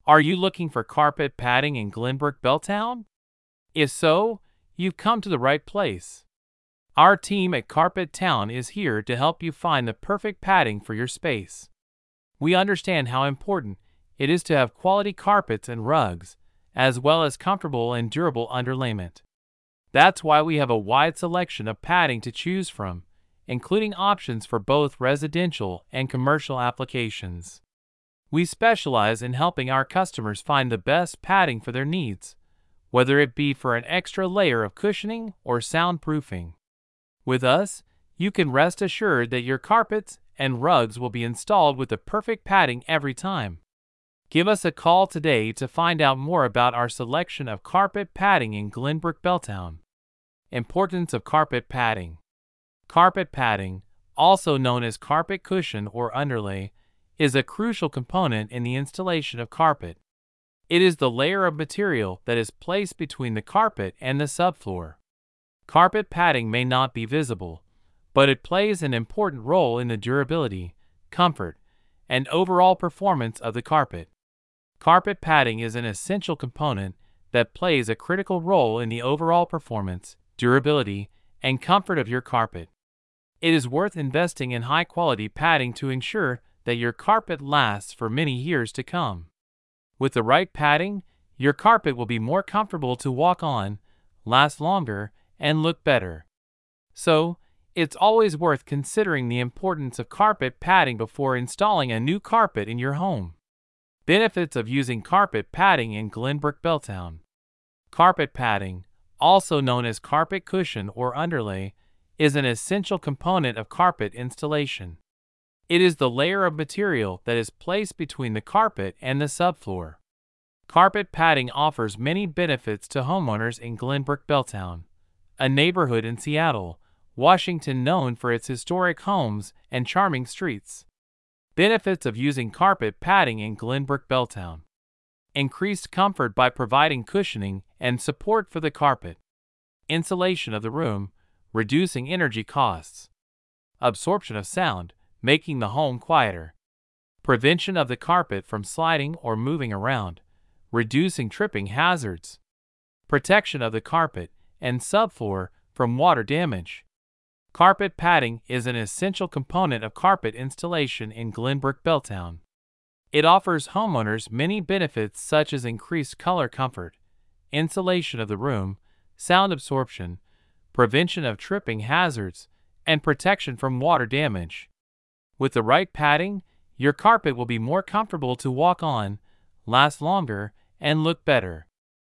Are you looking for carpet padding in Glenbrook Belltown? If so, you've come to the right place. Our team at Carpet Town is here to help you find the perfect padding for your space. We understand how important it is to have quality carpets and rugs, as well as comfortable and durable underlayment. That's why we have a wide selection of padding to choose from, including options for both residential and commercial applications. We specialize in helping our customers find the best padding for their needs, whether it be for an extra layer of cushioning or soundproofing. With us, you can rest assured that your carpets and rugs will be installed with the perfect padding every time. Give us a call today to find out more about our selection of carpet padding in Glenbrook Belltown. Importance of carpet padding. Carpet padding, also known as carpet cushion or underlay, is a crucial component in the installation of carpet. It is the layer of material that is placed between the carpet and the subfloor. Carpet padding may not be visible, but it plays an important role in the durability, comfort, and overall performance of the carpet. Carpet padding is an essential component that plays a critical role in the overall performance, durability, and comfort of your carpet. It is worth investing in high-quality padding to ensure that your carpet lasts for many years to come. With the right padding, your carpet will be more comfortable to walk on, last longer, and look better. So, it's always worth considering the importance of carpet padding before installing a new carpet in your home. Benefits of using carpet padding in Glenbrook Belltown. Carpet padding, also known as carpet cushion or underlay, is an essential component of carpet installation. It is the layer of material that is placed between the carpet and the subfloor. Carpet padding offers many benefits to homeowners in Glenbrook Belltown, a neighborhood in Seattle, Washington known for its historic homes and charming streets. Benefits of using carpet padding in Glenbrook Belltown. Increased comfort by providing cushioning and support for the carpet. Insulation of the room, reducing energy costs. Absorption of sound, making the home quieter. Prevention of the carpet from sliding or moving around, reducing tripping hazards. Protection of the carpet and subfloor from water damage. Carpet padding is an essential component of carpet installation in Glenbrook Belltown. It offers homeowners many benefits such as increased color comfort, insulation of the room, sound absorption, prevention of tripping hazards, and protection from water damage. With the right padding, your carpet will be more comfortable to walk on, last longer, and look better.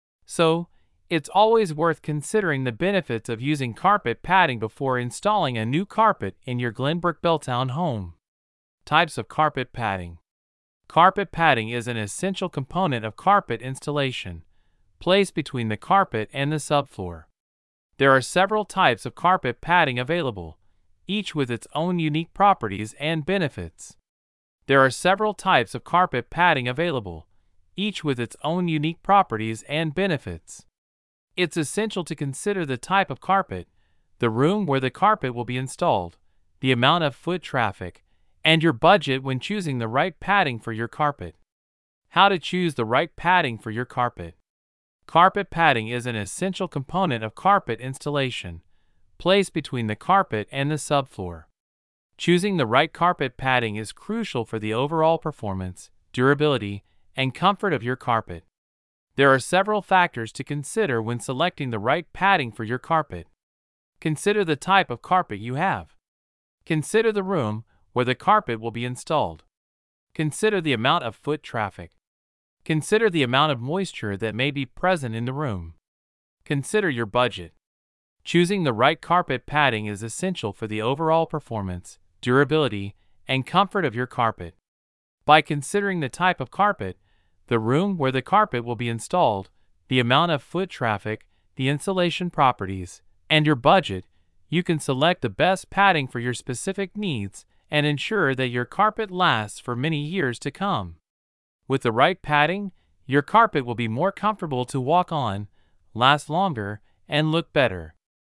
So, it's always worth considering the benefits of using carpet padding before installing a new carpet in your Glenbrook Belltown home. Types of carpet padding. Carpet padding is an essential component of carpet installation, placed between the carpet and the subfloor. There are several types of carpet padding available, each with its own unique properties and benefits. There are several types of carpet padding available, each with its own unique properties and benefits. It's essential to consider the type of carpet, the room where the carpet will be installed, the amount of foot traffic, and your budget when choosing the right padding for your carpet. How to choose the right padding for your carpet. Carpet padding is an essential component of carpet installation, placed between the carpet and the subfloor. Choosing the right carpet padding is crucial for the overall performance, durability, and comfort of your carpet. There are several factors to consider when selecting the right padding for your carpet. Consider the type of carpet you have. Consider the room where the carpet will be installed. Consider the amount of foot traffic. Consider the amount of moisture that may be present in the room. Consider your budget. Choosing the right carpet padding is essential for the overall performance, durability, and comfort of your carpet. By considering the type of carpet, the room where the carpet will be installed, the amount of foot traffic, the insulation properties, and your budget, you can select the best padding for your specific needs and ensure that your carpet lasts for many years to come. With the right padding, your carpet will be more comfortable to walk on, last longer, and look better.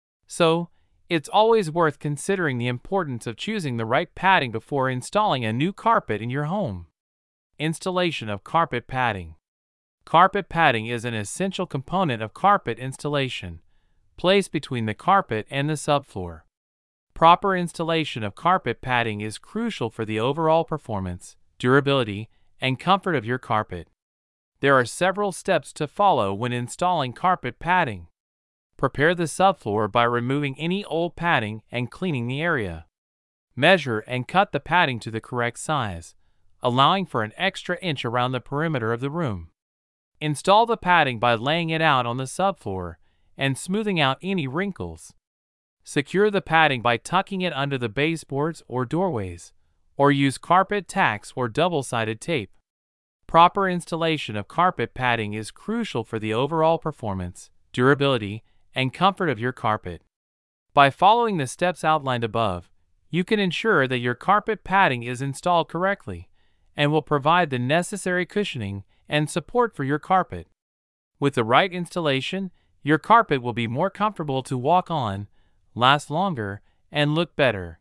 So, it's always worth considering the importance of choosing the right padding before installing a new carpet in your home. Installation of carpet padding. Carpet padding is an essential component of carpet installation, placed between the carpet and the subfloor. Proper installation of carpet padding is crucial for the overall performance, durability, and comfort of your carpet. There are several steps to follow when installing carpet padding. Prepare the subfloor by removing any old padding and cleaning the area. Measure and cut the padding to the correct size, allowing for an extra inch around the perimeter of the room. Install the padding by laying it out on the subfloor and smoothing out any wrinkles. Secure the padding by tucking it under the baseboards or doorways, or use carpet tacks or double-sided tape. Proper installation of carpet padding is crucial for the overall performance, durability, and comfort of your carpet. By following the steps outlined above, you can ensure that your carpet padding is installed correctly and will provide the necessary cushioning and support for your carpet. With the right installation, your carpet will be more comfortable to walk on, last longer, and look better.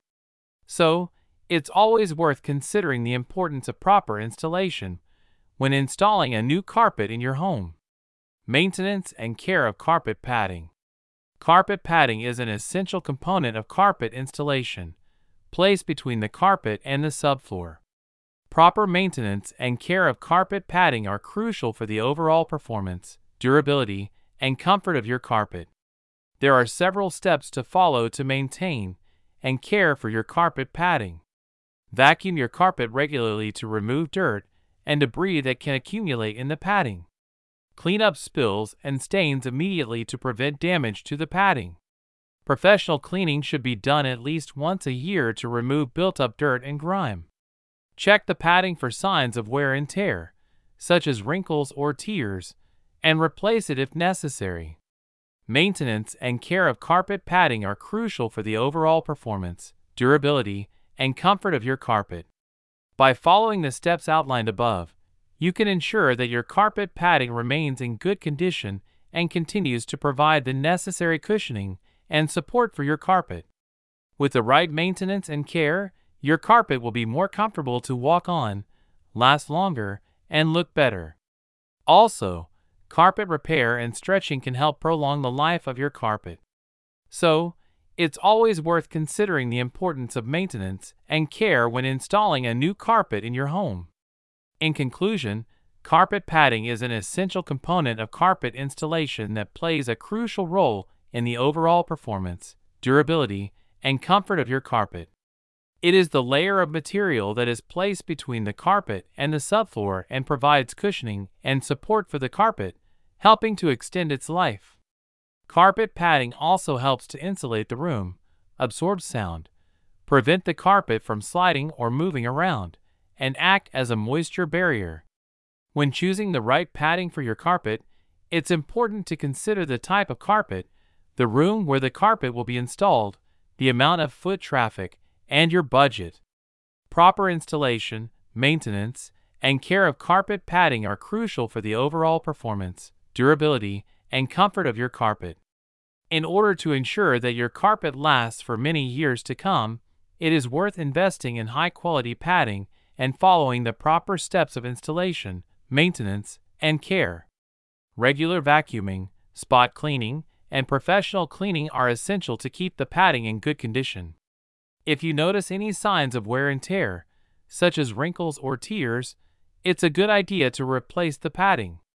So, it's always worth considering the importance of proper installation when installing a new carpet in your home. Maintenance and care of carpet padding. Carpet padding is an essential component of carpet installation, placed between the carpet and the subfloor. Proper maintenance and care of carpet padding are crucial for the overall performance, durability, and comfort of your carpet. There are several steps to follow to maintain and care for your carpet padding. Vacuum your carpet regularly to remove dirt and debris that can accumulate in the padding. Clean up spills and stains immediately to prevent damage to the padding. Professional cleaning should be done at least once a year to remove built-up dirt and grime. Check the padding for signs of wear and tear, such as wrinkles or tears, and replace it if necessary. Maintenance and care of carpet padding are crucial for the overall performance, durability, and comfort of your carpet. By following the steps outlined above, you can ensure that your carpet padding remains in good condition and continues to provide the necessary cushioning and support for your carpet. With the right maintenance and care, your carpet will be more comfortable to walk on, last longer, and look better. Also, carpet repair and stretching can help prolong the life of your carpet. So, it's always worth considering the importance of maintenance and care when installing a new carpet in your home. In conclusion, carpet padding is an essential component of carpet installation that plays a crucial role in the overall performance, durability, and comfort of your carpet. It is the layer of material that is placed between the carpet and the subfloor and provides cushioning and support for the carpet, helping to extend its life. Carpet padding also helps to insulate the room, absorb sound, prevent the carpet from sliding or moving around, and act as a moisture barrier. When choosing the right padding for your carpet, it's important to consider the type of carpet, the room where the carpet will be installed, the amount of foot traffic, and your budget. Proper installation, maintenance, and care of carpet padding are crucial for the overall performance, durability, and comfort of your carpet. In order to ensure that your carpet lasts for many years to come, it is worth investing in high-quality padding and following the proper steps of installation, maintenance, and care. Regular vacuuming, spot cleaning, and professional cleaning are essential to keep the padding in good condition. If you notice any signs of wear and tear, such as wrinkles or tears, it's a good idea to replace the padding.